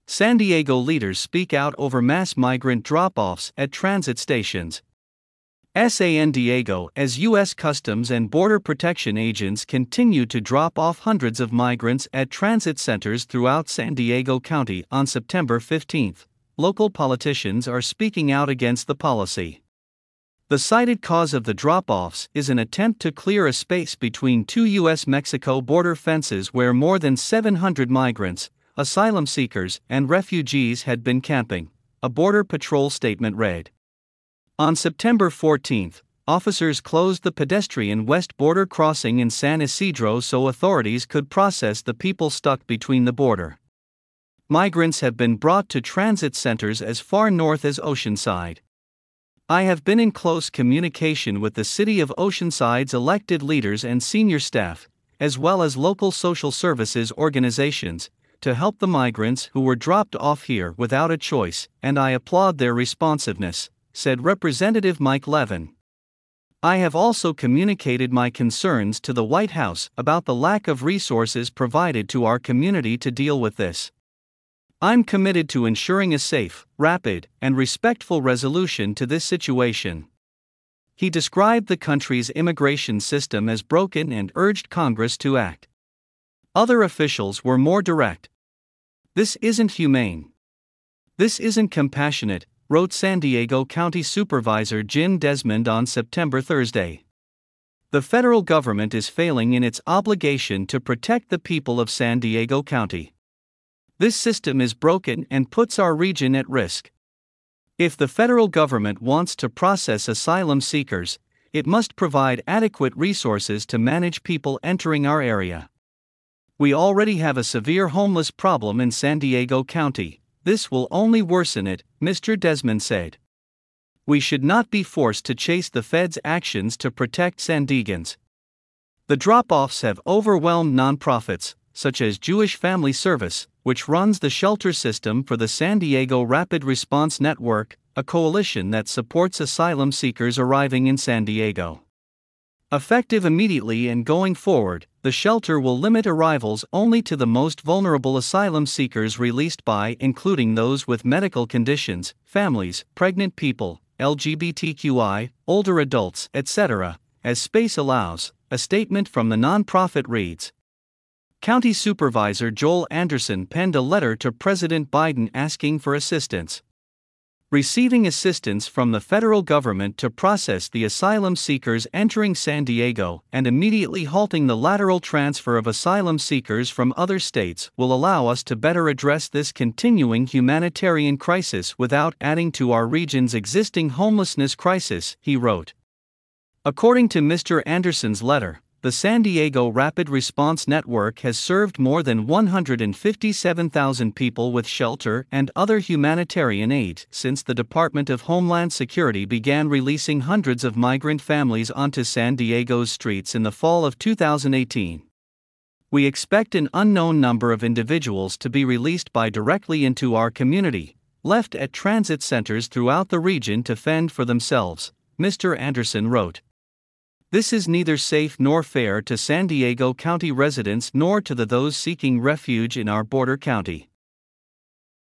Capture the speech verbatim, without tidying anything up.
San Diego leaders speak out over mass migrant drop-offs at transit stations. San Diego, as U S Customs and Border Protection agents continue to drop off hundreds of migrants at transit centers throughout San Diego County on September fifteenth, local politicians are speaking out against the policy. The cited cause of the drop-offs is an attempt to clear a space between two U S Mexico border fences where more than seven hundred migrants, asylum seekers, and refugees had been camping, a Border Patrol statement read. On September fourteenth, officers closed the pedestrian west border crossing in San Isidro so authorities could process the people stuck between the border. Migrants have been brought to transit centers as far north as Oceanside. I have been in close communication with the City of Oceanside's elected leaders and senior staff, as well as local social services organizations, to help the migrants who were dropped off here without a choice, and I applaud their responsiveness, said Representative Mike Levin. I have also communicated my concerns to the White House about the lack of resources provided to our community to deal with this. I'm committed to ensuring a safe, rapid, and respectful resolution to this situation. He described the country's immigration system as broken and urged Congress to act. Other officials were more direct. This isn't humane. This isn't compassionate, wrote San Diego County Supervisor Jim Desmond on September Thursday. The federal government is failing in its obligation to protect the people of San Diego County. This system is broken and puts our region at risk. If the federal government wants to process asylum seekers, it must provide adequate resources to manage people entering our area. We already have a severe homeless problem in San Diego County. This will only worsen it, Mister Desmond said. We should not be forced to chase the Fed's actions to protect San Diegans. The drop-offs have overwhelmed nonprofits, such as Jewish Family Service, which runs the shelter system for the San Diego Rapid Response Network, a coalition that supports asylum seekers arriving in San Diego. Effective immediately and going forward, the shelter will limit arrivals only to the most vulnerable asylum seekers released by, including those with medical conditions, families, pregnant people, L G B T Q I, older adults, et cetera, as space allows, a statement from the nonprofit reads. County Supervisor Joel Anderson penned a letter to President Biden asking for assistance. Receiving assistance from the federal government to process the asylum seekers entering San Diego and immediately halting the lateral transfer of asylum seekers from other states will allow us to better address this continuing humanitarian crisis without adding to our region's existing homelessness crisis, he wrote. According to Mister Anderson's letter, the San Diego Rapid Response Network has served more than one hundred fifty-seven thousand people with shelter and other humanitarian aid since the Department of Homeland Security began releasing hundreds of migrant families onto San Diego's streets in the fall of two thousand eighteen. We expect an unknown number of individuals to be released by directly into our community, left at transit centers throughout the region to fend for themselves, Mister Anderson wrote. This is neither safe nor fair to San Diego County residents nor to the those seeking refuge in our border county.